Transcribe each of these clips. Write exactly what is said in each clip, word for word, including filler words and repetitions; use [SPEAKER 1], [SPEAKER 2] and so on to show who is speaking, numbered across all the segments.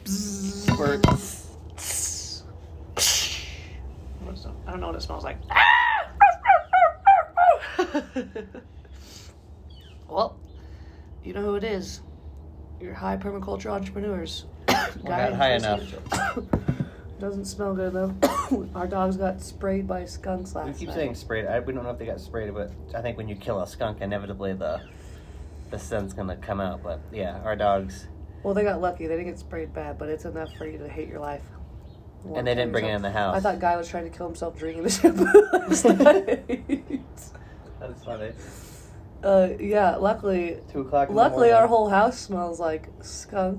[SPEAKER 1] Squirt.
[SPEAKER 2] I don't know what it smells like. Well, you know who it is. Your high permaculture entrepreneurs.
[SPEAKER 1] We're not high enough.
[SPEAKER 2] Doesn't smell good though. Our dogs got sprayed by skunks last night.
[SPEAKER 1] We keep saying sprayed. I, we don't know if they got sprayed, but I think when you kill a skunk, inevitably the the scent's gonna come out. But yeah, our dogs.
[SPEAKER 2] Well, they got lucky. They didn't get sprayed bad, but it's enough for you to hate your life.
[SPEAKER 1] And they didn't bring it in the house.
[SPEAKER 2] I thought Guy was trying to kill himself drinking the shampoo last night.
[SPEAKER 1] That's funny.
[SPEAKER 2] Uh, yeah, luckily,
[SPEAKER 1] Two o'clock. In
[SPEAKER 2] luckily
[SPEAKER 1] the
[SPEAKER 2] our whole house smells like skunk.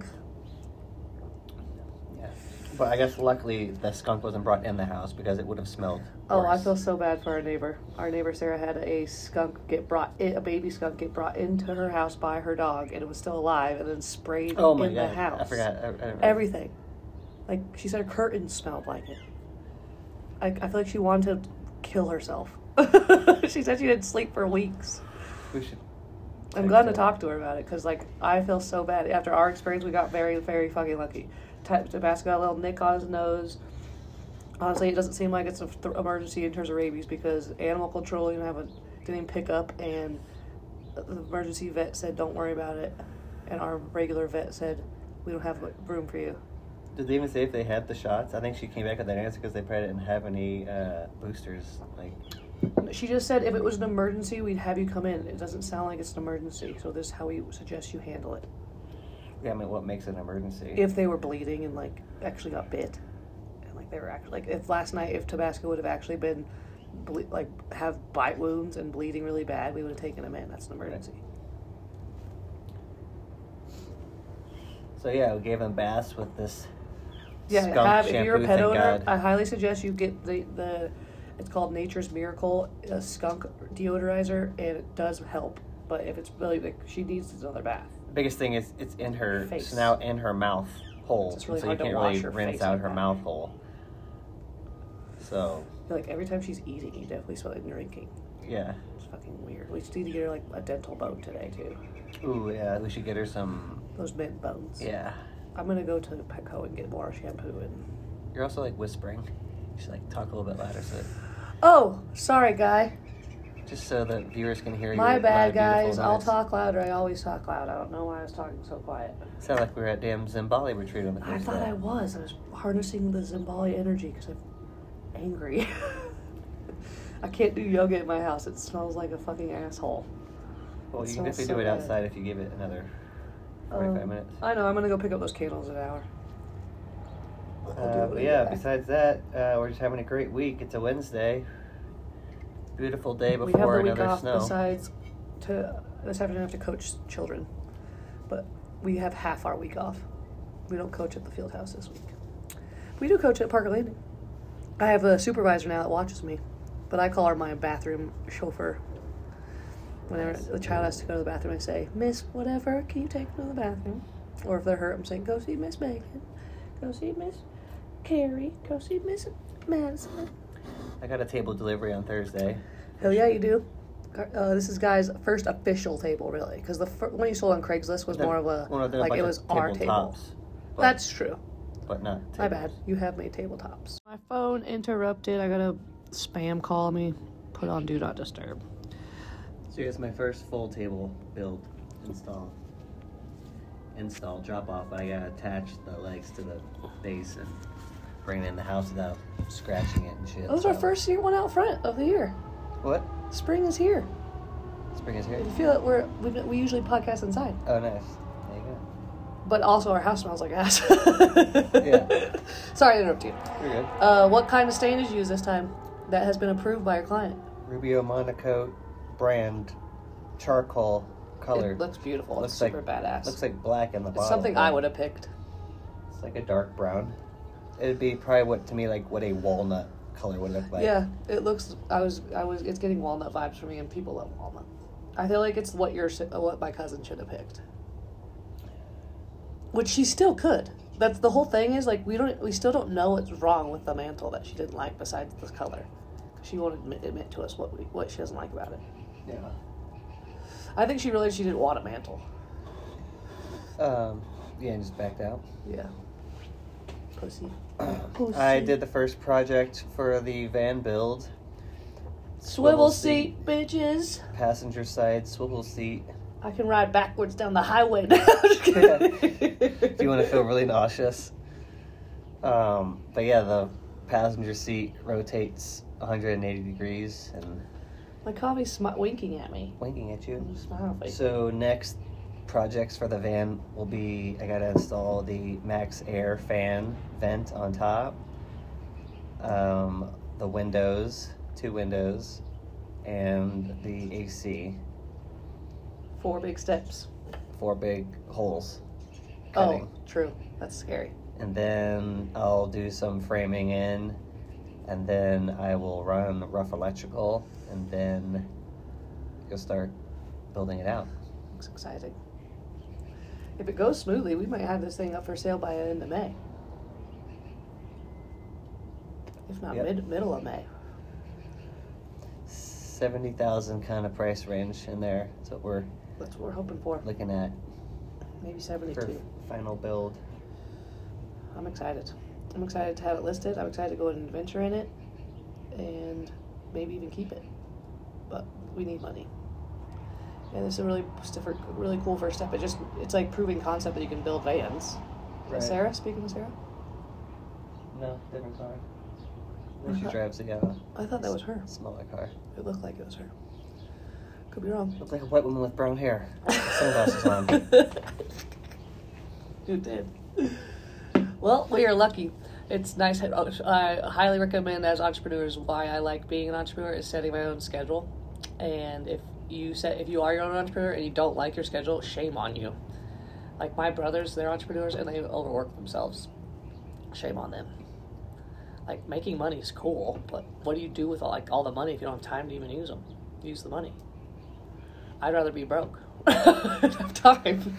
[SPEAKER 1] Yeah, but I guess luckily the skunk wasn't brought in the house because it would have smelled.
[SPEAKER 2] Oh,
[SPEAKER 1] worse.
[SPEAKER 2] I feel so bad for our neighbor. Our neighbor Sarah had a skunk get brought, a baby skunk get brought into her house by her dog, and it was still alive, and then sprayed
[SPEAKER 1] oh my
[SPEAKER 2] in
[SPEAKER 1] God.
[SPEAKER 2] the house.
[SPEAKER 1] I forgot. I, I
[SPEAKER 2] Everything. Like, she said her curtains smelled like it. I, I feel like she wanted to kill herself. She said she didn't sleep for weeks.
[SPEAKER 1] We should.
[SPEAKER 2] I'm glad to talk to her about it, because, like, I feel so bad. After our experience, we got very, very fucking lucky. Tabasco got a little nick on his nose. Honestly, it doesn't seem like it's an th- emergency in terms of rabies, because animal control didn't, have a, didn't even pick up, and the emergency vet said, don't worry about it. And our regular vet said, we don't have room for you.
[SPEAKER 1] Did they even say if they had the shots? I think she came back with that answer because they probably didn't have any uh, boosters. Like,
[SPEAKER 2] she just said if it was an emergency, we'd have you come in. It doesn't sound like it's an emergency, so this is how we suggest you handle it.
[SPEAKER 1] yeah, I mean, what makes an emergency?
[SPEAKER 2] If they were bleeding and like actually got bit, and like they were actually like if last night if Tabasco would have actually been ble- like have bite wounds and bleeding really bad, we would have taken him in. That's an emergency.
[SPEAKER 1] So yeah, we gave them baths with this.
[SPEAKER 2] Yeah,
[SPEAKER 1] skunk
[SPEAKER 2] have,
[SPEAKER 1] shampoo,
[SPEAKER 2] if you're a pet
[SPEAKER 1] thank
[SPEAKER 2] owner,
[SPEAKER 1] God.
[SPEAKER 2] I highly suggest you get the, the it's called Nature's Miracle, a skunk deodorizer, and it does help. But if it's really like she needs another bath.
[SPEAKER 1] The biggest thing is it's in her
[SPEAKER 2] Face.
[SPEAKER 1] it's now in her mouth hole,
[SPEAKER 2] It's really
[SPEAKER 1] so
[SPEAKER 2] hard
[SPEAKER 1] you
[SPEAKER 2] to
[SPEAKER 1] can't
[SPEAKER 2] wash
[SPEAKER 1] really
[SPEAKER 2] her
[SPEAKER 1] rinse
[SPEAKER 2] face
[SPEAKER 1] out
[SPEAKER 2] like
[SPEAKER 1] her
[SPEAKER 2] that.
[SPEAKER 1] mouth hole. So
[SPEAKER 2] I feel like every time she's eating, you definitely smell like drinking.
[SPEAKER 1] yeah.
[SPEAKER 2] It's fucking weird. We just need to get her like a dental bone today too.
[SPEAKER 1] Ooh yeah, we should get her some.
[SPEAKER 2] Those mint bones.
[SPEAKER 1] Yeah.
[SPEAKER 2] I'm gonna go to Petco and get more shampoo and.
[SPEAKER 1] You're also like whispering. You should like talk a little bit louder so
[SPEAKER 2] Oh, sorry, Guy.
[SPEAKER 1] just so the viewers can hear you.
[SPEAKER 2] My bad,
[SPEAKER 1] loud,
[SPEAKER 2] guys.
[SPEAKER 1] beautiful
[SPEAKER 2] I'll
[SPEAKER 1] noise.
[SPEAKER 2] talk louder. I always talk loud. I don't know why I was talking so quiet.
[SPEAKER 1] Sound like we were at damn Zimbali retreat on the
[SPEAKER 2] I
[SPEAKER 1] first
[SPEAKER 2] thought
[SPEAKER 1] day.
[SPEAKER 2] I was. I was harnessing the Zimbali energy because I'm angry. I can't do yoga in my house. It smells like a fucking asshole.
[SPEAKER 1] Well,
[SPEAKER 2] It
[SPEAKER 1] you can
[SPEAKER 2] smells
[SPEAKER 1] definitely
[SPEAKER 2] so
[SPEAKER 1] do it
[SPEAKER 2] bad.
[SPEAKER 1] outside if you give it another forty-five
[SPEAKER 2] Um,
[SPEAKER 1] minutes.
[SPEAKER 2] I know. I'm gonna go pick up those candles in an hour. I'll do
[SPEAKER 1] Uh,
[SPEAKER 2] it
[SPEAKER 1] but yeah,
[SPEAKER 2] later.
[SPEAKER 1] besides that, uh, we're just having a great week. It's a Wednesday. Beautiful day
[SPEAKER 2] We have
[SPEAKER 1] before
[SPEAKER 2] the week
[SPEAKER 1] another
[SPEAKER 2] off.
[SPEAKER 1] snow.
[SPEAKER 2] Besides, to this afternoon I have to coach children, but we have half our week off. We don't coach at the field house this week. We do coach at Parker Landing. I have a supervisor now that watches me, but I call her my bathroom chauffeur. Whenever the child has to go to the bathroom, I say, Miss whatever, can you take them to the bathroom? Or if they're hurt, I'm saying, go see Miss Megan. Go see Miss Carrie. Go see Miss Madison.
[SPEAKER 1] I got a table delivery on Thursday.
[SPEAKER 2] Hell yeah, you do. Uh, this is Guy's first official table, really, because the fir- one you sold on Craigslist was
[SPEAKER 1] They're-
[SPEAKER 2] more of a
[SPEAKER 1] well, they're
[SPEAKER 2] like
[SPEAKER 1] bunch
[SPEAKER 2] it
[SPEAKER 1] of
[SPEAKER 2] was our table.
[SPEAKER 1] tabletops, but-
[SPEAKER 2] That's true.
[SPEAKER 1] But not
[SPEAKER 2] My
[SPEAKER 1] tables.
[SPEAKER 2] bad. You have made tabletops. My phone interrupted. I got a spam call me. Put on do not disturb.
[SPEAKER 1] So here's my first full table build, install. Install, drop off, but I gotta attach the legs to the base and bring it in the house without scratching it and shit.
[SPEAKER 2] That was
[SPEAKER 1] so.
[SPEAKER 2] our first year one out front of the year.
[SPEAKER 1] What?
[SPEAKER 2] Spring is here.
[SPEAKER 1] Spring is here?
[SPEAKER 2] You feel it? We're we, we usually podcast inside,
[SPEAKER 1] Oh, nice. There you go.
[SPEAKER 2] but also our house smells like ass.
[SPEAKER 1] Yeah.
[SPEAKER 2] Sorry to interrupt you.
[SPEAKER 1] You're good.
[SPEAKER 2] Uh, what kind of stain did you use this time? That has been approved by your client.
[SPEAKER 1] Rubio Monaco brand charcoal color.
[SPEAKER 2] It looks beautiful.
[SPEAKER 1] Looks
[SPEAKER 2] it's super
[SPEAKER 1] like-
[SPEAKER 2] badass.
[SPEAKER 1] Looks like black in the bottle.
[SPEAKER 2] It's something I would have picked.
[SPEAKER 1] It's like a dark brown. It'd be probably what to me like what a walnut color would look like.
[SPEAKER 2] Yeah, it looks. I was. I was. It's getting walnut vibes for me, and people love walnut. I feel like it's what your si- what my cousin should have picked, which she still could. That's the whole thing. Is like we don't. We still don't know what's wrong with the mantle that she didn't like besides the color. She won't admit, admit to us what we what she doesn't like about it.
[SPEAKER 1] Yeah.
[SPEAKER 2] I think she realized she didn't want a mantle.
[SPEAKER 1] Um. Yeah, and just backed out.
[SPEAKER 2] Yeah. Pussy.
[SPEAKER 1] I did the first project for the van build.
[SPEAKER 2] Swivel seat, bitches.
[SPEAKER 1] Passenger side swivel seat.
[SPEAKER 2] I can ride backwards down the highway now.
[SPEAKER 1] If you want to feel really nauseous. Um, but yeah, the passenger seat rotates one hundred eighty degrees and
[SPEAKER 2] My coffee's sm- winking at me.
[SPEAKER 1] winking at you.
[SPEAKER 2] I'm smiling.
[SPEAKER 1] So next projects for the van will be, I gotta install the Max Air fan vent on top, um, the windows, two windows, and the A C.
[SPEAKER 2] Four big steps.
[SPEAKER 1] Four big holes. Cutting.
[SPEAKER 2] Oh, true. That's scary.
[SPEAKER 1] And then I'll do some framing in, and then I will run rough electrical, and then you'll start building it out.
[SPEAKER 2] Looks exciting. If it goes smoothly, we might have this thing up for sale by the end of May. If not
[SPEAKER 1] Yep.
[SPEAKER 2] mid middle of May.
[SPEAKER 1] seventy thousand kind of price range in there. That's what we're
[SPEAKER 2] That's what we're hoping for.
[SPEAKER 1] looking at
[SPEAKER 2] Maybe
[SPEAKER 1] for
[SPEAKER 2] seventy-two.
[SPEAKER 1] final build.
[SPEAKER 2] I'm excited. I'm excited to have it listed. I'm excited to go and adventure in it. And maybe even keep it. But we need money. And this is a really, really cool first step. It just, it's like proving concept that you can build vans.
[SPEAKER 1] Right.
[SPEAKER 2] Sarah, speaking of Sarah?
[SPEAKER 1] No, different car.
[SPEAKER 2] Uh-huh.
[SPEAKER 1] She drives the uh,
[SPEAKER 2] I thought that was her.
[SPEAKER 1] smaller car.
[SPEAKER 2] It looked like it was her. Could be wrong.
[SPEAKER 1] Looked like a white woman with brown hair. Sunglasses on.
[SPEAKER 2] You did. Well, we are lucky. It's nice. I highly recommend as entrepreneurs. Why I like being an entrepreneur is setting my own schedule. And if you set, if you are your own entrepreneur and you don't like your schedule, shame on you. Like my brothers, they're entrepreneurs and they overwork themselves. Shame on them. Like making money is cool, but what do you do with all, like all the money if you don't have time to even use them? Use the money. I'd rather be broke. I don't have time.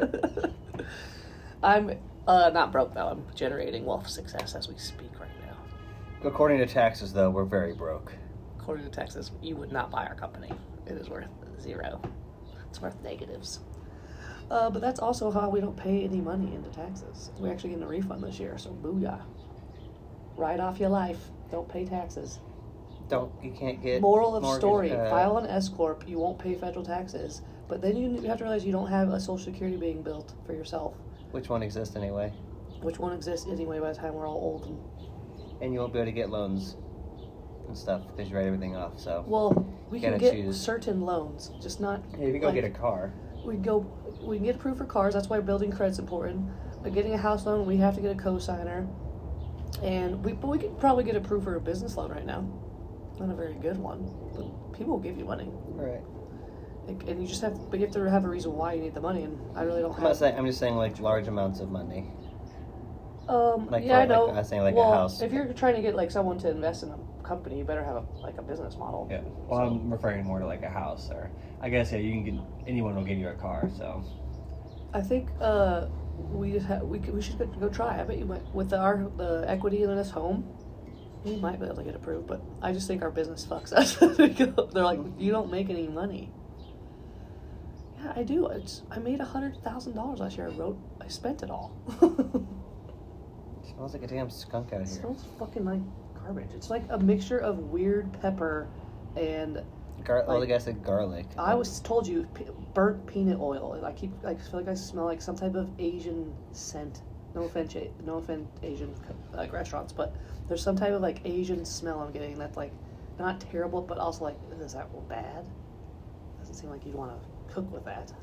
[SPEAKER 2] I'm uh, not broke though. I'm generating wealth success as we speak right now.
[SPEAKER 1] According to taxes, though, we're very broke.
[SPEAKER 2] According to Texas, you would not buy our company. It is worth zero. It's worth negatives. Uh, but that's also how we don't pay any money into taxes. We're actually getting a refund this year, so booyah. Write off your life. Don't pay taxes.
[SPEAKER 1] Don't you can't get
[SPEAKER 2] Moral of
[SPEAKER 1] mortgage,
[SPEAKER 2] story:
[SPEAKER 1] uh,
[SPEAKER 2] file an S corp. You won't pay federal taxes, but then you have to realize you don't have a Social Security being built for yourself.
[SPEAKER 1] Which one exists anyway?
[SPEAKER 2] Which won't exist anyway by the time we're all old. And
[SPEAKER 1] And you won't be able to get loans and stuff because you write everything off. So
[SPEAKER 2] well, we
[SPEAKER 1] Gotta
[SPEAKER 2] can get
[SPEAKER 1] choose.
[SPEAKER 2] certain loans, just not.
[SPEAKER 1] yeah, if you go
[SPEAKER 2] like,
[SPEAKER 1] get a car.
[SPEAKER 2] We go. We can get approved for cars. That's why building credit's important. But getting a house loan, we have to get a co-signer, and we but we could probably get approved for a business loan right now. Not a very good one, but people will give you money.
[SPEAKER 1] Right.
[SPEAKER 2] Like, and you just have, but you have to have a reason why you need the money, and I really don't
[SPEAKER 1] I'm not
[SPEAKER 2] have.
[SPEAKER 1] saying. I'm just saying like large amounts of money.
[SPEAKER 2] Um,
[SPEAKER 1] Like
[SPEAKER 2] yeah,
[SPEAKER 1] for,
[SPEAKER 2] I know.
[SPEAKER 1] like, I was saying like a
[SPEAKER 2] well,
[SPEAKER 1] house.
[SPEAKER 2] if you're trying to get like someone to invest in a company, you better have a, like a business model.
[SPEAKER 3] Yeah. Well, I'm referring more to like a house, or I guess yeah, you can get anyone will give you a car. So
[SPEAKER 2] I think uh, we just ha- we could, we should go, go try. I bet you went with our the equity in this home. We might be able to get approved, but I just think our business fucks us. They're like, you don't make any money. Yeah, I do. It's I made a hundred thousand dollars last year. I wrote, I spent it all.
[SPEAKER 1] Smells like a damn skunk out
[SPEAKER 2] It
[SPEAKER 1] here.
[SPEAKER 2] smells fucking like garbage. It's like a mixture of weird pepper and
[SPEAKER 1] Gar- oh, the
[SPEAKER 2] like-
[SPEAKER 1] guy said garlic.
[SPEAKER 2] I was told you p- burnt peanut oil. I keep I feel like I smell like some type of Asian scent. No offense, A- no offense, Asian like restaurants, but there's some type of like Asian smell I'm getting that's like not terrible, but also like is that bad? Doesn't seem like you'd want to cook with that.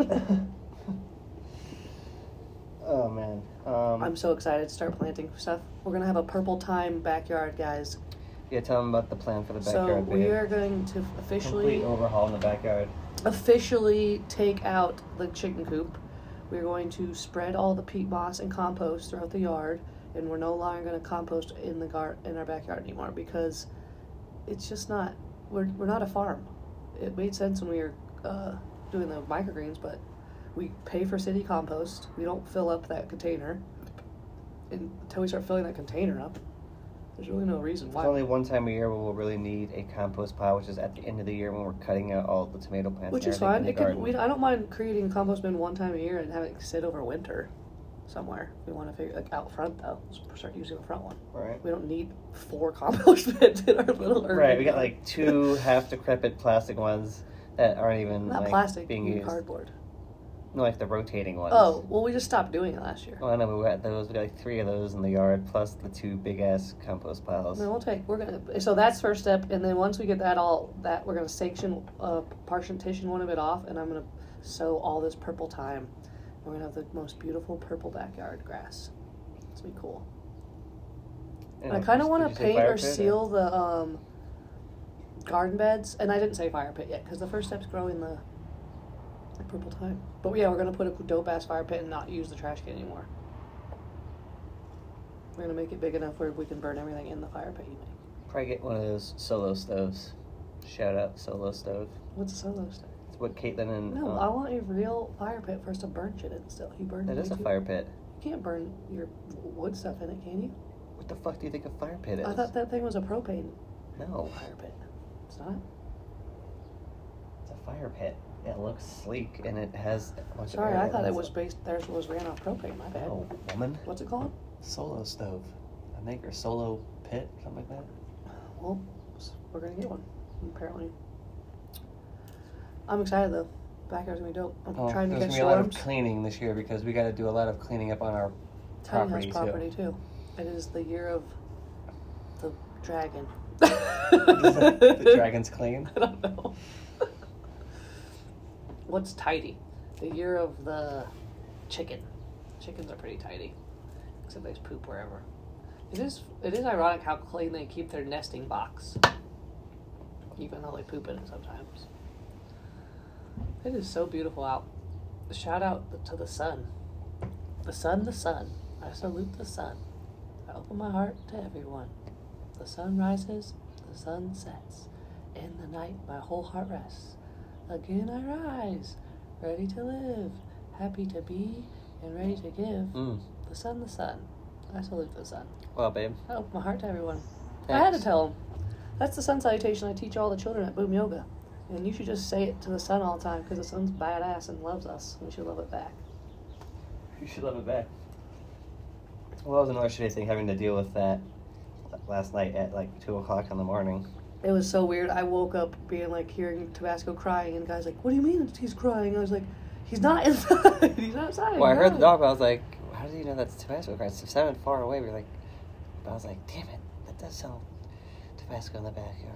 [SPEAKER 1] Oh man. Um,
[SPEAKER 2] I'm so excited to start planting stuff. We're gonna have a purple time backyard, guys.
[SPEAKER 1] yeah, tell them about the plan for the
[SPEAKER 2] So
[SPEAKER 1] backyard.
[SPEAKER 2] we
[SPEAKER 1] babe.
[SPEAKER 2] are going to officially
[SPEAKER 1] Complete overhaul in the backyard.
[SPEAKER 2] officially take out the chicken coop. We're going to spread all the peat moss and compost throughout the yard, and we're no longer going to compost in the gar- in our backyard anymore because it's just not. We're we're not a farm. It made sense when we were uh, doing the microgreens, but we pay for city compost. We don't fill up that container and until we start filling that container up. There's really no reason
[SPEAKER 1] It's
[SPEAKER 2] why.
[SPEAKER 1] only one time a year where we'll really need a compost pile, which is at the end of the year when we're cutting out all the tomato plants.
[SPEAKER 2] Which
[SPEAKER 1] and
[SPEAKER 2] is
[SPEAKER 1] everything
[SPEAKER 2] fine.
[SPEAKER 1] in the
[SPEAKER 2] It can,
[SPEAKER 1] garden.
[SPEAKER 2] we, I don't mind creating a compost bin one time a year and having it sit over winter. somewhere. We want to figure like out front though. Let's start using the front one.
[SPEAKER 1] Right.
[SPEAKER 2] We don't need four compost bins in our little urban.
[SPEAKER 1] Right. We got like two half decrepit plastic ones that aren't even
[SPEAKER 2] not
[SPEAKER 1] like,
[SPEAKER 2] plastic,
[SPEAKER 1] being used.
[SPEAKER 2] cardboard.
[SPEAKER 1] No, like the rotating ones.
[SPEAKER 2] Oh, well, we just stopped doing it last year.
[SPEAKER 1] Oh, I know. We got those. We got like three of those in the yard, plus the two big ass compost piles.
[SPEAKER 2] Then we'll take. We're gonna. So that's first step, and then once we get that all that, we're gonna section, uh, partition one of it off, and I'm gonna sow all this purple thyme. We're gonna have the most beautiful purple backyard grass. It's gonna be cool.
[SPEAKER 1] And
[SPEAKER 2] I kind of want
[SPEAKER 1] did
[SPEAKER 2] to
[SPEAKER 1] you say
[SPEAKER 2] paint
[SPEAKER 1] fire
[SPEAKER 2] or
[SPEAKER 1] pit,
[SPEAKER 2] seal the um, garden beds, and I didn't say fire pit yet because the first step's growing the, the purple thyme. But yeah, we're gonna put a dope ass fire pit and not use the trash can anymore. We're gonna make it big enough where we can burn everything in the fire pit you make.
[SPEAKER 1] Probably get one of those solo stoves. Shout out solo stove.
[SPEAKER 2] What's a solo stove?
[SPEAKER 1] It's what Caitlin and
[SPEAKER 2] No,
[SPEAKER 1] um,
[SPEAKER 2] I want a real fire pit for us to burn shit in still. You burn
[SPEAKER 1] that
[SPEAKER 2] it
[SPEAKER 1] is a
[SPEAKER 2] too?
[SPEAKER 1] fire pit.
[SPEAKER 2] You can't burn your wood stuff in it, can you?
[SPEAKER 1] What the fuck do you think a fire pit is?
[SPEAKER 2] I thought that thing was a propane
[SPEAKER 1] No,
[SPEAKER 2] fire pit. It's not?
[SPEAKER 1] it's a fire pit. It looks sleek and it has a bunch
[SPEAKER 2] Sorry,
[SPEAKER 1] of air
[SPEAKER 2] I thought
[SPEAKER 1] that
[SPEAKER 2] it
[SPEAKER 1] runs
[SPEAKER 2] was
[SPEAKER 1] up.
[SPEAKER 2] based, theirs was ran off propane, my bad.
[SPEAKER 1] Oh, woman.
[SPEAKER 2] What's it called?
[SPEAKER 3] Solo stove, I think, or solo pit, something like that.
[SPEAKER 2] Well, we're gonna get one, apparently. I'm excited though. Backyard's gonna be dope. I'm
[SPEAKER 3] Oh,
[SPEAKER 2] trying to
[SPEAKER 3] there's
[SPEAKER 2] get
[SPEAKER 3] gonna be a lot of
[SPEAKER 2] storms.
[SPEAKER 3] cleaning this year because we got to do a lot of cleaning up on our
[SPEAKER 2] Tiny
[SPEAKER 3] property,
[SPEAKER 2] house property too. It is the year of the dragon.
[SPEAKER 3] too. The dragon's clean.
[SPEAKER 2] I don't know. What's tidy? The year of the chicken. Chickens are pretty tidy, except they just poop wherever. It is. It is ironic how clean they keep their nesting box, even though they poop in it sometimes. It is so beautiful out. Shout out to the sun. The sun, the sun. I salute the sun. I open my heart to everyone. The sun rises, the sun sets. In the night, my whole heart rests. Again I rise, ready to live, happy to be, and ready to give.
[SPEAKER 1] Mm.
[SPEAKER 2] The sun, the sun. I salute the sun.
[SPEAKER 1] Well, babe.
[SPEAKER 2] I open my heart to everyone. I had to
[SPEAKER 1] Thanks.
[SPEAKER 2] tell them. That's the sun salutation I teach all the children at Boom Yoga. And you should just say it to the sun all the time because the sun's badass and loves us. We should love it back.
[SPEAKER 1] You should love it back. Well, that was another shitty thing having to deal with that last night at like two o'clock in the morning.
[SPEAKER 2] It was so weird. I woke up being like hearing Tabasco crying, and the guy's like, "What do you mean he's crying?" I was like, "He's not inside. He's outside."
[SPEAKER 1] Well, I heard the
[SPEAKER 2] Right."
[SPEAKER 1] dog, but I was like, how do you know that's Tabasco crying? It sounded far away. We were like, but I was like, damn it, that does sound Tabasco in the backyard.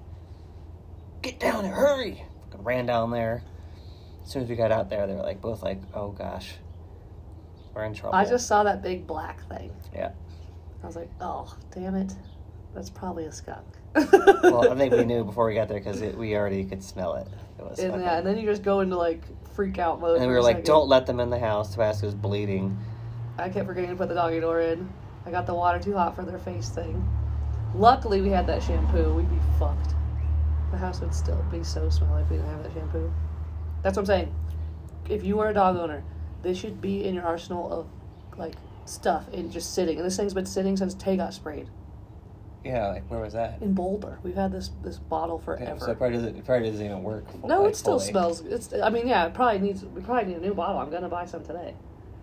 [SPEAKER 1] Get down there, hurry! Fucking ran down there. As soon as we got out there, they were like, both like, oh gosh, we're in trouble.
[SPEAKER 2] I just saw that big black thing.
[SPEAKER 1] Yeah.
[SPEAKER 2] I was like, "Oh, damn it, that's probably a skunk."
[SPEAKER 1] Well, I think we knew before we got there because we already could smell it. It was
[SPEAKER 2] And,
[SPEAKER 1] fucking-
[SPEAKER 2] yeah, and then you just go into like freak out mode.
[SPEAKER 1] and then we
[SPEAKER 2] for
[SPEAKER 1] were
[SPEAKER 2] a
[SPEAKER 1] like,
[SPEAKER 2] second.
[SPEAKER 1] don't let them in the house. Tabasco's bleeding.
[SPEAKER 2] I kept forgetting to put the doggy door in. I got the water too hot for their face thing. Luckily, we had that shampoo. We'd be fucked. The house would still be so smelly if we didn't have that shampoo. That's what I'm saying. If you are a dog owner, this should be in your arsenal of like stuff and just sitting. And this thing's been sitting since Tay got sprayed
[SPEAKER 3] Yeah, like where was that?
[SPEAKER 2] in Boulder. We've had this this bottle
[SPEAKER 3] Yeah,
[SPEAKER 2] forever.
[SPEAKER 3] so it probably doesn't, it probably doesn't even work. full-
[SPEAKER 2] No,
[SPEAKER 3] like,
[SPEAKER 2] it still
[SPEAKER 3] fully.
[SPEAKER 2] smells. It's. I mean, yeah, it probably needs. We probably need a new bottle. I'm gonna buy some today.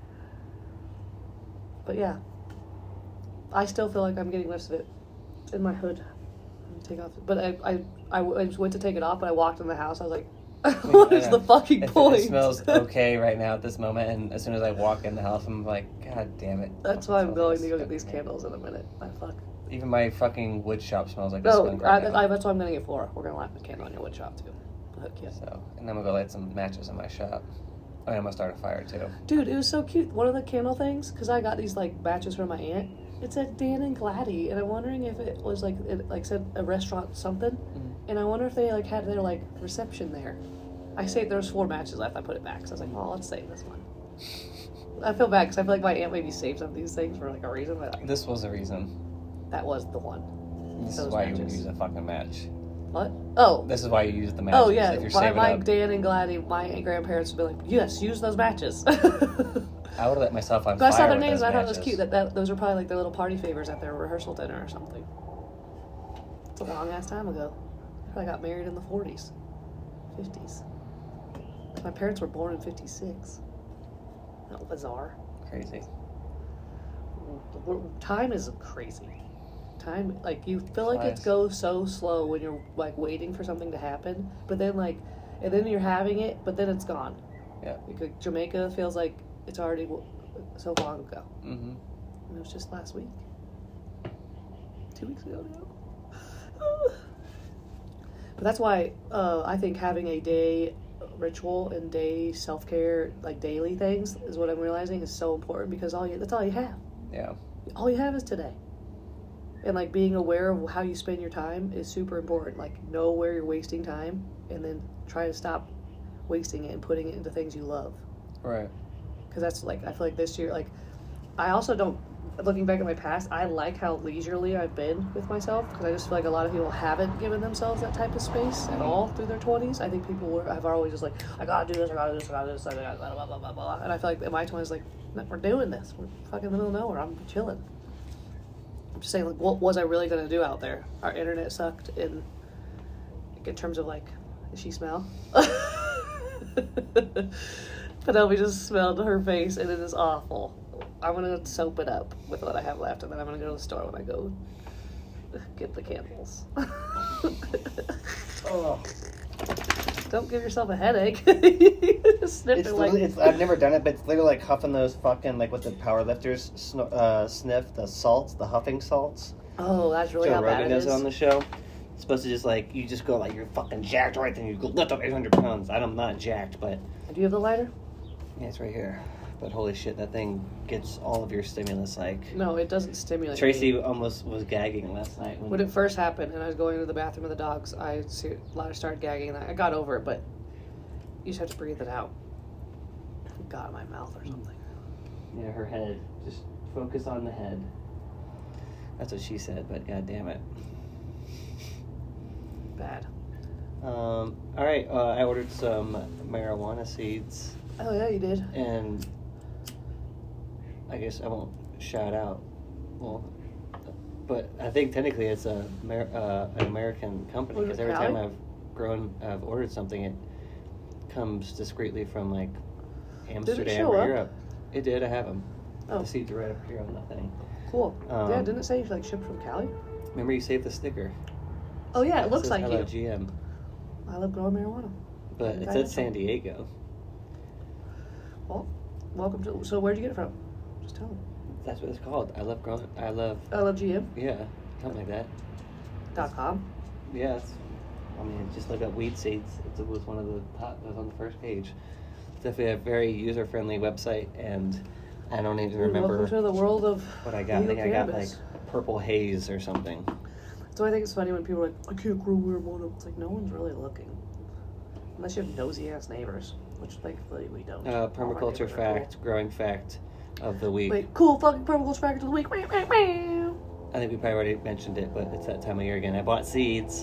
[SPEAKER 2] But yeah, I still feel like I'm getting lifts of it in my hood. Let me take off. But I, I, I, w- I just went to take it off, but I walked in the house. I was like, "What is the fucking
[SPEAKER 3] It,
[SPEAKER 2] point?"
[SPEAKER 3] it smells okay right now at this moment, and as soon as I walk in the house, I'm like, God damn it.
[SPEAKER 2] That's
[SPEAKER 3] Fucking
[SPEAKER 2] why I'm
[SPEAKER 3] smells
[SPEAKER 2] going
[SPEAKER 3] like
[SPEAKER 2] to go get these
[SPEAKER 3] skunk.
[SPEAKER 2] candles in a minute. I fuck.
[SPEAKER 3] Even my fucking wood shop smells like a
[SPEAKER 2] No,
[SPEAKER 3] skunk
[SPEAKER 2] I,
[SPEAKER 3] right now.
[SPEAKER 2] I, that's why I'm gonna get Flora. We're gonna light the candle on your wood shop too. Heck yeah.
[SPEAKER 3] So, and then we'll go light some matches in my shop. Oh, yeah, I'm gonna start a fire too.
[SPEAKER 2] Dude, it was so cute. One of the candle things, because I got these like batches from my aunt. It said Dan and Gladdy, and I'm wondering if it was like it like said a restaurant something,
[SPEAKER 3] Mhm.
[SPEAKER 2] and I wonder if they like had their like reception there. I saved there was four matches left. I put it back, so I was like, oh, let's save this one. I feel bad because I feel like my aunt maybe saved some of these things for like a reason, but like,
[SPEAKER 3] This was a reason.
[SPEAKER 2] that was the one.
[SPEAKER 3] This
[SPEAKER 2] Those
[SPEAKER 3] is why you would
[SPEAKER 2] matches.
[SPEAKER 3] use a fucking match.
[SPEAKER 2] What? Oh.
[SPEAKER 3] This is why you use the matches.
[SPEAKER 2] Oh yeah,
[SPEAKER 3] If you're
[SPEAKER 2] my,
[SPEAKER 3] saving
[SPEAKER 2] my
[SPEAKER 3] up.
[SPEAKER 2] Dan and Gladdy, my grandparents would be like, yes, use those matches.
[SPEAKER 3] I would have let myself on
[SPEAKER 2] But I
[SPEAKER 3] fire.
[SPEAKER 2] saw their
[SPEAKER 3] with
[SPEAKER 2] names
[SPEAKER 3] those
[SPEAKER 2] and I thought it was
[SPEAKER 3] matches.
[SPEAKER 2] cute that, that those are probably like their little party favors at their rehearsal dinner or something. It's a long ass time ago. I probably got married in the forties, fifties. My parents were born in fifty-six. Not bizarre.
[SPEAKER 3] Crazy.
[SPEAKER 2] The wor- Time is crazy. Time, like, you feel like it
[SPEAKER 3] Flies.
[SPEAKER 2] goes so slow when you're, like, waiting for something to happen. But then, like, and then you're having it, but then it's gone.
[SPEAKER 3] Yeah.
[SPEAKER 2] Like, Jamaica feels like it's already w- so long ago.
[SPEAKER 3] Mm-hmm.
[SPEAKER 2] And it was just last week. Two weeks ago now. But that's why uh, I think having a day ritual and day self-care, like daily things, is what I'm realizing is so important, because all you that's all you have.
[SPEAKER 3] Yeah.
[SPEAKER 2] All you have is today. And like being aware of how you spend your time is super important. Like know where you're wasting time, and then try to stop wasting it and putting it into things you love.
[SPEAKER 3] Right.
[SPEAKER 2] Because that's like, I feel like this year, like, I also don't, looking back at my past, I like how leisurely I've been with myself, because I just feel like a lot of people haven't given themselves that type of space at all through their twenties. I think people were, have always just like, I gotta do this, I gotta do this, I gotta do this, I gotta blah, blah, blah, blah, blah. And I feel like in my twenties, like, no, we're doing this. We're fucking in the middle of nowhere. I'm chilling. I'm just saying, like, what was I really gonna do out there? Our internet sucked in, in terms of, like, does she smell? Penelope just smelled her face, and it is awful. I'm gonna soap it up with what I have left, and then I'm gonna go to the store when I go get the candles.
[SPEAKER 3] Oh.
[SPEAKER 2] Don't give yourself a headache. Sniff
[SPEAKER 3] It's
[SPEAKER 2] it like
[SPEAKER 3] literally, it's, I've never done it, but it's literally like huffing those fucking, like what the power lifters sno- uh, sniff, the salts, the huffing salts.
[SPEAKER 2] oh, that's really
[SPEAKER 3] Joe
[SPEAKER 2] how bad
[SPEAKER 3] Rogan
[SPEAKER 2] it
[SPEAKER 3] does
[SPEAKER 2] is.
[SPEAKER 3] it on the show. It's supposed to just like, you just go like, you're fucking jacked right then, you go lift up eight hundred pounds. I'm not jacked, but
[SPEAKER 2] Do you have the lighter?
[SPEAKER 3] yeah, it's right here. But holy shit, that thing gets all of your stimulus. Like
[SPEAKER 2] No, it doesn't stimulate
[SPEAKER 3] Tracy
[SPEAKER 2] me.
[SPEAKER 3] almost was gagging last night. When,
[SPEAKER 2] When it first happened, and I was going to the bathroom with the dogs, I see- I started gagging, and I got over it, but you just have to breathe it out. It got in my mouth or something.
[SPEAKER 3] yeah, her head. Just focus on the head. That's what she said, but god damn it.
[SPEAKER 2] Bad.
[SPEAKER 3] Um, all right, uh, I ordered some marijuana seeds,
[SPEAKER 2] Oh yeah, you did.
[SPEAKER 3] and I guess I won't shout out. Well, but I think technically it's a Amer- uh, an American company,
[SPEAKER 2] Was it
[SPEAKER 3] because every
[SPEAKER 2] Cali?
[SPEAKER 3] time I've grown, I've ordered something, it comes discreetly from like Amsterdam
[SPEAKER 2] show
[SPEAKER 3] or
[SPEAKER 2] up?
[SPEAKER 3] Europe. It did. I have them.
[SPEAKER 2] Oh.
[SPEAKER 3] The seeds are right up here on the thing.
[SPEAKER 2] Cool.
[SPEAKER 3] Um,
[SPEAKER 2] yeah, didn't it say like shipped from Cali?
[SPEAKER 3] Remember, you saved the sticker.
[SPEAKER 2] Oh yeah, it looks
[SPEAKER 3] says
[SPEAKER 2] like
[SPEAKER 3] hello
[SPEAKER 2] you.
[SPEAKER 3] G M,
[SPEAKER 2] I love growing marijuana.
[SPEAKER 3] but it
[SPEAKER 2] Okay,
[SPEAKER 3] said
[SPEAKER 2] that's
[SPEAKER 3] San
[SPEAKER 2] all.
[SPEAKER 3] Diego.
[SPEAKER 2] Well, welcome to. So where'd you get it from? Just tell them.
[SPEAKER 3] That's what it's called. I love growing. I love.
[SPEAKER 2] I love G M
[SPEAKER 3] Yeah, something like that.
[SPEAKER 2] dot com.
[SPEAKER 3] Yeah, it's, I mean, just look up weed seeds. It was one of the top. It was on the first page. It's definitely a very user-friendly website, and I don't even remember
[SPEAKER 2] Welcome to the world of
[SPEAKER 3] what I got. I
[SPEAKER 2] legal
[SPEAKER 3] think I got like
[SPEAKER 2] cannabis.
[SPEAKER 3] purple haze or something.
[SPEAKER 2] So I think it's funny when people are like, I can't grow marijuana. It's like no one's really looking, unless you have nosy ass neighbors, which thankfully we don't.
[SPEAKER 3] Uh,
[SPEAKER 2] All our
[SPEAKER 3] permaculture
[SPEAKER 2] neighbors are
[SPEAKER 3] fact, growing fact of the week.
[SPEAKER 2] Cool. Wait, cool fucking permaculture fact of the week. Meow, meow, meow.
[SPEAKER 3] I think we probably already mentioned it, but it's that time of year again. I bought seeds.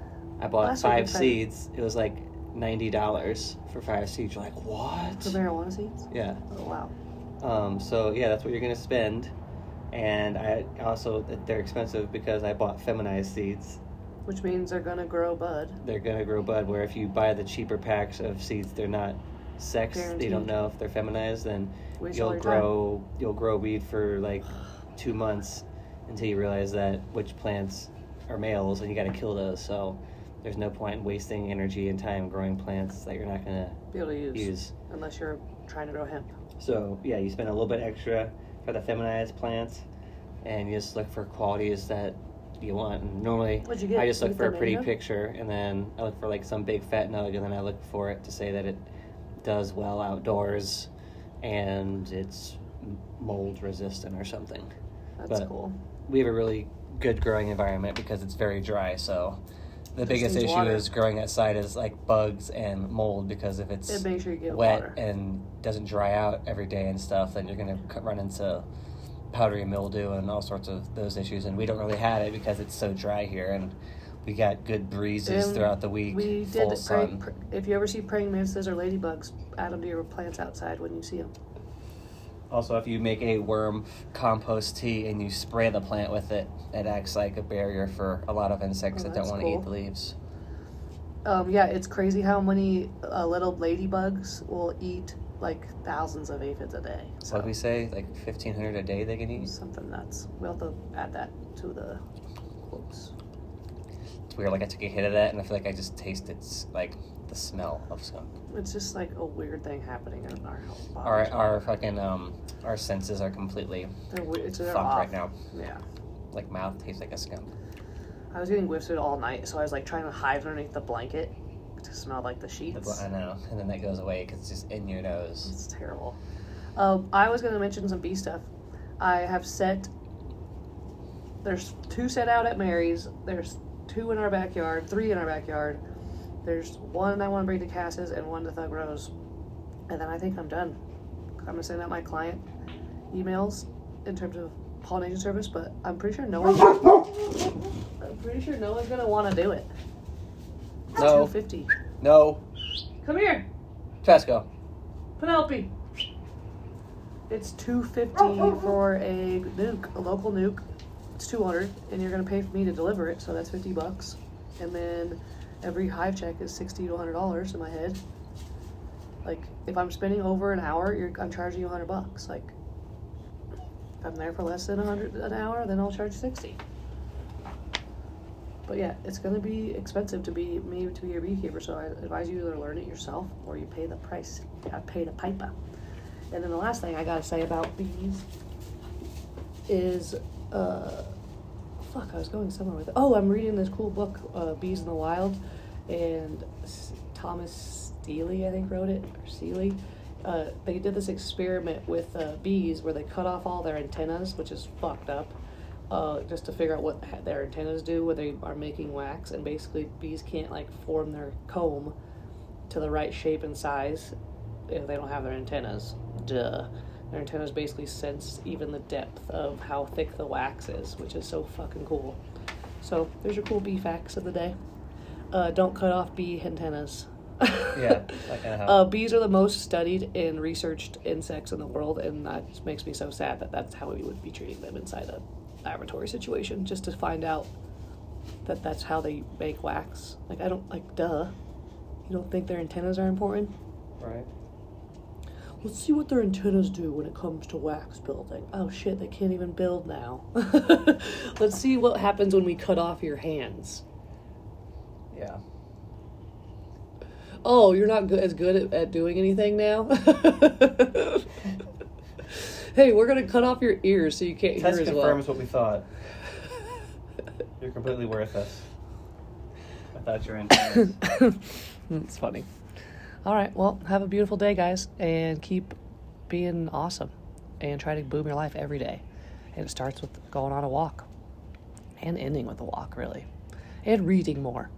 [SPEAKER 3] I bought
[SPEAKER 2] Last week
[SPEAKER 3] five
[SPEAKER 2] we tried-
[SPEAKER 3] seeds. It was like ninety dollars for five seeds. You're like, what?
[SPEAKER 2] For marijuana seeds.
[SPEAKER 3] Yeah.
[SPEAKER 2] Oh wow.
[SPEAKER 3] Um, so yeah, that's what you're gonna spend. And I also, they're expensive because I bought feminized seeds.
[SPEAKER 2] Which means they're gonna grow bud.
[SPEAKER 3] They're gonna grow bud. Where if you buy the cheaper packs of seeds, they're not sexed. You
[SPEAKER 2] Guaranteed.
[SPEAKER 3] don't know if they're feminized. Then
[SPEAKER 2] Waste all
[SPEAKER 3] you'll
[SPEAKER 2] your time.
[SPEAKER 3] grow you'll grow weed for like two months until you realize that which plants are males, and you got to kill those. So there's no point in wasting energy and time growing plants that you're not gonna
[SPEAKER 2] Be able to use,
[SPEAKER 3] use.
[SPEAKER 2] unless you're trying to grow hemp.
[SPEAKER 3] So yeah, you spend a little bit extra for the feminized plants, and you just look for qualities that you want. And normally,
[SPEAKER 2] What'd you get?
[SPEAKER 3] I just
[SPEAKER 2] You
[SPEAKER 3] look
[SPEAKER 2] get
[SPEAKER 3] for
[SPEAKER 2] the
[SPEAKER 3] a pretty
[SPEAKER 2] mango?
[SPEAKER 3] picture, and then I look for like some big fat nug, and then I look for it to say that it does well outdoors, and it's mold resistant or something.
[SPEAKER 2] That's
[SPEAKER 3] But
[SPEAKER 2] cool.
[SPEAKER 3] we have a really good growing environment because it's very dry. So the
[SPEAKER 2] Just
[SPEAKER 3] biggest
[SPEAKER 2] needs
[SPEAKER 3] issue
[SPEAKER 2] water.
[SPEAKER 3] is growing outside is like bugs and mold, because if it's
[SPEAKER 2] And make sure you give it
[SPEAKER 3] wet
[SPEAKER 2] water.
[SPEAKER 3] and doesn't dry out every day and stuff, then you're going to run into powdery mildew and all sorts of those issues. And we don't really have it because it's so dry here, and we got good breezes
[SPEAKER 2] And
[SPEAKER 3] throughout the week,
[SPEAKER 2] We
[SPEAKER 3] full
[SPEAKER 2] did.
[SPEAKER 3] sun.
[SPEAKER 2] Pray, pr- if you ever see praying mantises or ladybugs, add them to your plants outside when you see them.
[SPEAKER 3] Also, if you make a worm compost tea and you spray the plant with it, it acts like a barrier for a lot of insects
[SPEAKER 2] Oh,
[SPEAKER 3] that don't
[SPEAKER 2] that's
[SPEAKER 3] want to
[SPEAKER 2] cool.
[SPEAKER 3] eat the leaves.
[SPEAKER 2] Um, yeah, it's crazy how many uh, little ladybugs will eat like thousands of aphids a day. So
[SPEAKER 3] What we say, like fifteen hundred a day they can eat?
[SPEAKER 2] something nuts. We'll have to add that to the quotes.
[SPEAKER 3] It's weird, like I took a hit of that and I feel like I just tasted like the smell of skunk.
[SPEAKER 2] It's just like a weird thing happening in our bodies.
[SPEAKER 3] Our our fucking um our senses are completely
[SPEAKER 2] They're, we- it's, they're
[SPEAKER 3] fucked
[SPEAKER 2] off.
[SPEAKER 3] right now.
[SPEAKER 2] Yeah.
[SPEAKER 3] Like mouth tastes like a skunk.
[SPEAKER 2] I was getting whiffed all night, so I was like trying to hide underneath the blanket to smell like the
[SPEAKER 3] The
[SPEAKER 2] sheets.
[SPEAKER 3] bl- I know, and then that goes away because it's just in your nose.
[SPEAKER 2] It's terrible. Um, I was going to mention some bee stuff. I have set. There's two set out at Mary's. There's two in our backyard. Three in our backyard. There's one I want to bring to Cass's and one to Thug Rose. And then I think I'm done. I'm going to send out my client emails in terms of pollination service, but I'm pretty sure no one. I'm pretty sure no one's going to want to do it.
[SPEAKER 3] No.
[SPEAKER 2] two fifty.
[SPEAKER 3] No.
[SPEAKER 2] Come here.
[SPEAKER 3] Pasco.
[SPEAKER 2] Penelope. It's two fifty for a nuke, a local nuke. It's two hundred, and you're gonna pay for me to deliver it, so that's fifty bucks. And then every hive check is sixty to a hundred dollars in my head. Like if I'm spending over an hour, you're I'm charging you a hundred bucks. Like if I'm there for less than a hundred an hour, then I'll charge sixty. But yeah, it's gonna be expensive to be me to be your beekeeper, so I advise you either learn it yourself or you pay the price. You gotta pay the piper. And then the last thing I gotta say about bees is, uh, fuck, I was going somewhere with it. Oh, I'm reading this cool book, uh, Bees in the Wild, and S- Thomas Steele, I think, wrote it, or Seeley. Uh, they did this experiment with uh, bees where they cut off all their antennas, which is fucked up. Uh, just to figure out what ha- their antennas do when they are making wax, and basically bees can't like form their comb to the right shape and size if they don't have their antennas. Duh. Their antennas basically sense even the depth of how thick the wax is, which is so fucking cool. So there's your cool bee facts of the day. Uh, don't cut off bee antennas.
[SPEAKER 3] Yeah, that kind of helps.
[SPEAKER 2] Uh, bees are the most studied and researched insects in the world, and that just makes me so sad that that's how we would be treating them inside a laboratory situation, just to find out that that's how they make wax. Like, I don't, like, duh. You don't think their antennas are important?
[SPEAKER 3] Right.
[SPEAKER 2] Let's see what their antennas do when it comes to wax building. Oh shit, they can't even build now. Let's see what happens when we cut off your hands.
[SPEAKER 3] Yeah.
[SPEAKER 2] Oh, you're not good, as good at, at doing anything now? Hey, we're going to cut off your ears so you can't
[SPEAKER 3] Test
[SPEAKER 2] hear as
[SPEAKER 3] confirms
[SPEAKER 2] well.
[SPEAKER 3] what we thought. You're completely worthless. I thought you were in.
[SPEAKER 2] It's funny. All right, well, have a beautiful day, guys, and keep being awesome and try to boom your life every day. And it starts with going on a walk and ending with a walk, really, and reading more.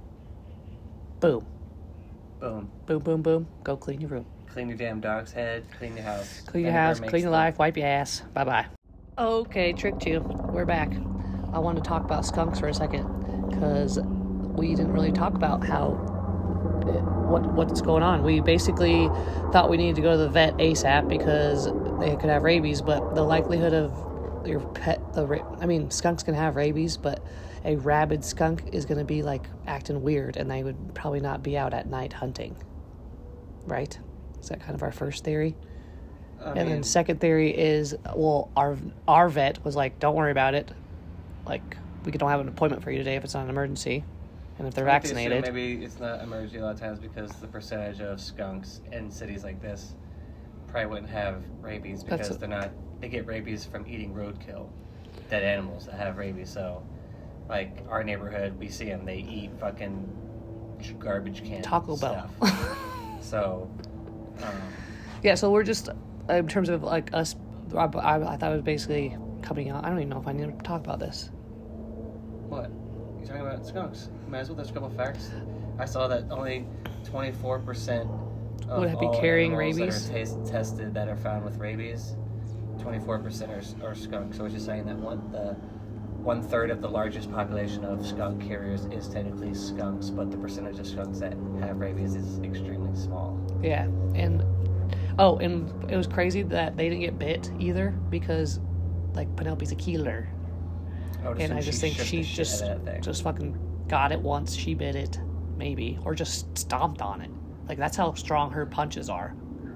[SPEAKER 2] Boom.
[SPEAKER 3] Boom.
[SPEAKER 2] Boom, boom, boom. Go clean your room.
[SPEAKER 3] Clean your damn dog's head. Clean your house.
[SPEAKER 2] Clean your
[SPEAKER 3] Vinegar
[SPEAKER 2] house,
[SPEAKER 3] makes
[SPEAKER 2] clean your
[SPEAKER 3] the-
[SPEAKER 2] life, wipe your ass. Bye-bye. Okay, tricked you. We're back. I wanted to talk about skunks for a second because we didn't really talk about how what what's going on. We basically thought we needed to go to the vet ASAP because they could have rabies, but the likelihood of your pet, the ra- I mean, skunks can have rabies, but a rabid skunk is going to be like acting weird, and they would probably not be out at night hunting. Right? Is that kind of our first theory?
[SPEAKER 3] I
[SPEAKER 2] And
[SPEAKER 3] mean,
[SPEAKER 2] then second theory is, well, our our vet was like, don't worry about it. Like, we don't have an appointment for you today if it's not an emergency. And if they're
[SPEAKER 3] I think they assume
[SPEAKER 2] vaccinated.
[SPEAKER 3] Maybe it's not emergency a lot of times because the percentage of skunks in cities like this probably wouldn't have rabies because
[SPEAKER 2] That's a-
[SPEAKER 3] they're not. They get rabies from eating roadkill, dead animals that have rabies. So, like our neighborhood, we see them. They eat fucking garbage can
[SPEAKER 2] Taco Bell.
[SPEAKER 3] stuff. So, um,
[SPEAKER 2] Yeah, so we're just, in terms of like us, I, I, I thought it was basically coming out. I don't even know if I need to talk about this.
[SPEAKER 3] what? You're talking about skunks. Might as well. There's a couple facts. I saw that only twenty-four percent of
[SPEAKER 2] Would it be
[SPEAKER 3] all
[SPEAKER 2] carrying
[SPEAKER 3] animals
[SPEAKER 2] rabies?
[SPEAKER 3] that are tas- tested that are found with rabies, twenty-four percent are, are skunks. So it's just saying that one the one third of the largest population of skunk carriers is technically skunks, but the percentage of skunks that have rabies is extremely small.
[SPEAKER 2] Yeah, and, oh, and it was crazy that they didn't get bit either because, like, Penelope's a killer.
[SPEAKER 3] I would
[SPEAKER 2] And I
[SPEAKER 3] assume
[SPEAKER 2] just think
[SPEAKER 3] shook
[SPEAKER 2] she
[SPEAKER 3] the shit
[SPEAKER 2] just,
[SPEAKER 3] out of that thing.
[SPEAKER 2] just fucking got it once, she bit it, maybe, or just stomped on it. Like, that's how strong her punches are.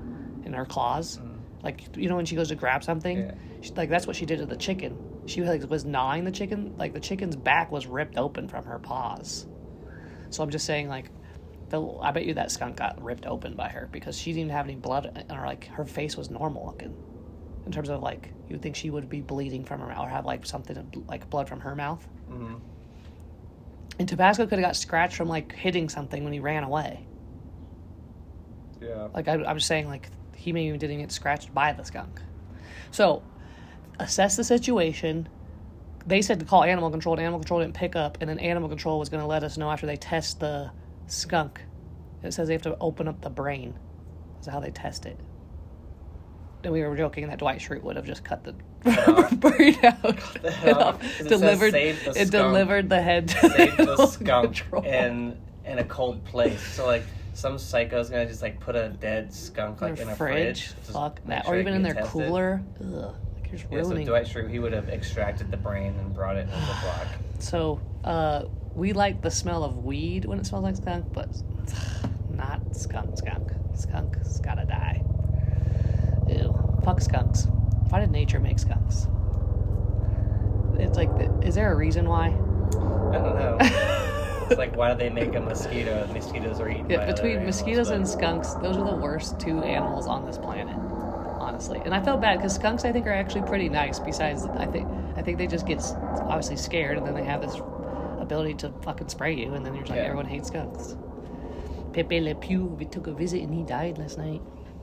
[SPEAKER 2] in her claws.
[SPEAKER 3] Mm.
[SPEAKER 2] Like, you know, when she goes to grab something,
[SPEAKER 3] Yeah.
[SPEAKER 2] she, like that's what she did to the chicken. She like was gnawing the chicken, like the chicken's back was ripped open from her paws. So I'm just saying, like, the, I bet you that skunk got ripped open by her because she didn't have any blood, or like her face was normal looking. In terms of like, you would think she would be bleeding from her mouth or have like something like blood from her mouth.
[SPEAKER 3] Mm-hmm.
[SPEAKER 2] And Tabasco could have got scratched from like hitting something when he ran away.
[SPEAKER 3] Yeah.
[SPEAKER 2] Like I, I'm just saying, like he maybe didn't get scratched by the skunk. So assess the situation. They said to call animal control, and animal control didn't pick up, and then animal control was going to let us know after they test the skunk. It says they have to open up the brain. That's how they test it. And we were joking that Dwight Schrute would have just cut the brain out.
[SPEAKER 3] The hell off, 'cause it says
[SPEAKER 2] delivered
[SPEAKER 3] save the
[SPEAKER 2] it
[SPEAKER 3] skunk.
[SPEAKER 2] delivered the head to
[SPEAKER 3] Save the
[SPEAKER 2] animal
[SPEAKER 3] skunk
[SPEAKER 2] control.
[SPEAKER 3] in in a cold place. So like some psycho's gonna just like put a dead skunk like
[SPEAKER 2] Their
[SPEAKER 3] in a
[SPEAKER 2] fridge,
[SPEAKER 3] fridge. just
[SPEAKER 2] fuck
[SPEAKER 3] make
[SPEAKER 2] that,
[SPEAKER 3] sure
[SPEAKER 2] or
[SPEAKER 3] it
[SPEAKER 2] even
[SPEAKER 3] can
[SPEAKER 2] in
[SPEAKER 3] get
[SPEAKER 2] their
[SPEAKER 3] tested.
[SPEAKER 2] cooler. Ugh, like you're just
[SPEAKER 3] Yeah, so
[SPEAKER 2] ruining.
[SPEAKER 3] Dwight Schrute, he would have extracted the brain and brought it in the block.
[SPEAKER 2] So, uh, we like the smell of weed when it smells like skunk, but not skunk skunk. Skunk's gotta die. Ew. Fuck skunks. Why did nature make skunks? It's like, is there a reason why?
[SPEAKER 3] I don't know. It's like, why do they make a mosquito? Mosquitoes are eaten
[SPEAKER 2] Yeah,
[SPEAKER 3] by other
[SPEAKER 2] between
[SPEAKER 3] animals,
[SPEAKER 2] mosquitoes
[SPEAKER 3] but-
[SPEAKER 2] and skunks, those are the worst two animals on this planet, honestly. And I felt bad because skunks, I think, are actually pretty nice. Besides, I think, I think they just get s- obviously scared, and then they have this ability to fucking spray you, and then you're just like,
[SPEAKER 3] Yeah.
[SPEAKER 2] everyone hates skunks. Pepe Le Pew, we took a visit, and he died last night.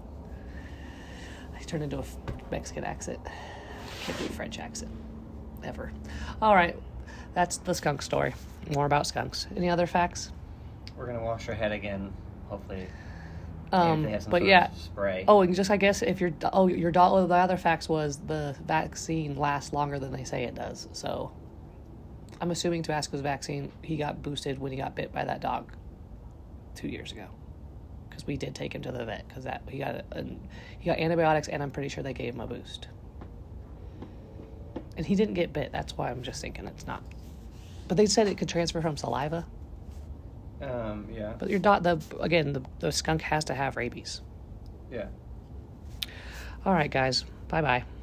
[SPEAKER 2] I turned into a f- Mexican accent. Can't do a French accent. Ever. All right. That's the skunk story. More about skunks. Any other facts?
[SPEAKER 3] We're gonna wash our head again, hopefully.
[SPEAKER 2] Um,
[SPEAKER 3] if they have some
[SPEAKER 2] but
[SPEAKER 3] sort
[SPEAKER 2] yeah.
[SPEAKER 3] of spray.
[SPEAKER 2] Oh, and just I guess if you're oh your dog. Oh, the other facts was the vaccine lasts longer than they say it does. So I'm assuming Tabasco's vaccine, he got boosted when he got bit by that dog two years ago, because we did take him to the vet because that he got a, he got antibiotics, and I'm pretty sure they gave him a boost. And he didn't get bit. That's why I'm just thinking it's not. But they said it could transfer from saliva.
[SPEAKER 3] Um, yeah.
[SPEAKER 2] But your dog, the again, the, the skunk has to have rabies.
[SPEAKER 3] Yeah.
[SPEAKER 2] All right, guys. Bye bye.